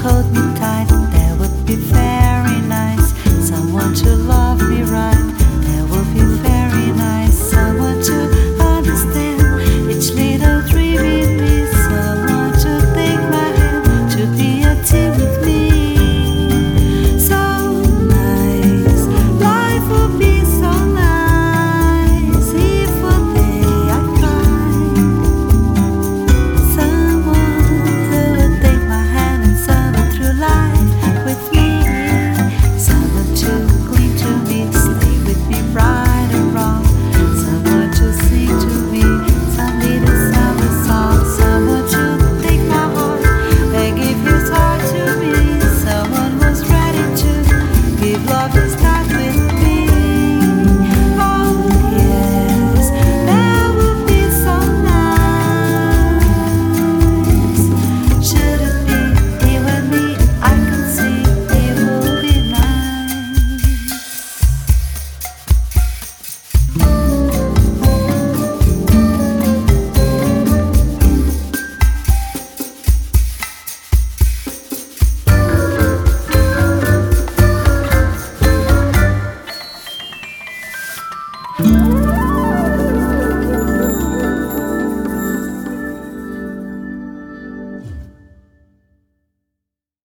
hold me tight, that would be very nice. Someone to love me right, that would be very nice. Someone to understand each little dream in me. Someone to take my hand, to be a team with me. So nice, life would be so nice if one day I find someone who would take my hand and summer through life with me. Someone to cling to me, stay with me right or wrong. Someone to sing to me some little summer song. Someone to take my heart and give his heart to me. Someone who's ready to give love his time with me. Oh yes, that would be so nice. Should it be you and me? I can see it would be nice.